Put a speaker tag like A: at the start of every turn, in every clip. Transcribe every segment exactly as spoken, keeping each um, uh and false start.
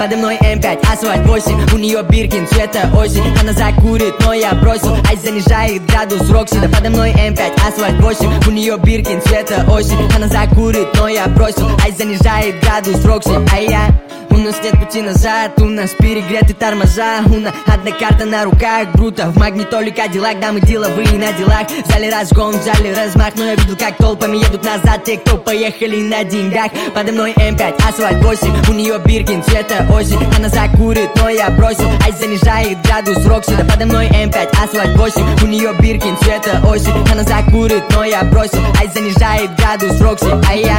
A: Подо мной эм пять, асфальт восемь, у нее Биркин цвета осень. Она закурит, но я бросил, ай занижает градус Рокси. Да подо мной эм пять, асфальт восемь, у нее Биркин цвета осень. Она закурит, но я бросил, ай занижает градус Рокси. А я... У нас нет пути назад, у нас перегреты тормоза. У нас одна карта на руках, круто. В магнитоле Кадиллак, да мы деловые на делах. В зале разгон, в зале размах, но я видел, как толпами едут назад те, кто поехали на деньгах. Подо мной эм пять, асфальт восемь, у нее Биркин цвета осень. Она закурит, но я бросил, ай занижает градус Рокси. Да подо мной эм пять, асфальт восемь, у нее Биркин цвета осень. Она закурит, но я бросил, ай занижает градус Рокси. А я...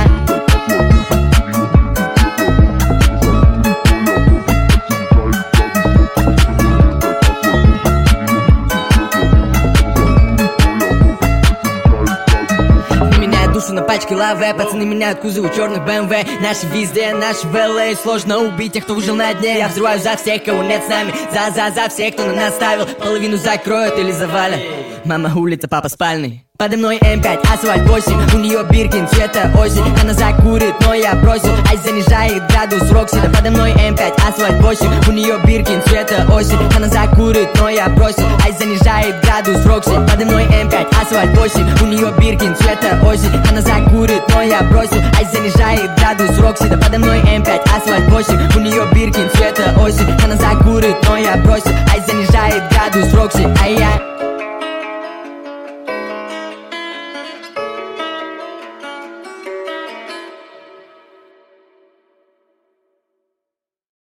A: На пачке лавы, пацаны меняют кузовы черных бэ эм вэ. Наши везде, наши в эл эй. Сложно убить тех, кто выжил на дне. Я взрываю за всех, кого нет с нами. За-за-за всех, кто на нас ставил. Половину закроют или завалят. Мама улица, папа спальный. Подо мной эм пять, асфальт восемь, у нее Биркин цвета осень. Она закурит, но я бросил, ай занижает градус Рокси. Да подо мной эм пять, асфальт восемь, у нее Биркин цвета осень. Она закурит, но я бросил, ай занижает градус Рокси. Подо мной эм пять, асфальт восемь, у нее Биркин цвета осень. Она закурит, но я бросил, ай занижает градус Рокси. Да подо мной эм пять, асфальт восемь, у нее Биркин цвета осень. Она закурит, но я бросил, ай занижает градус Рокси.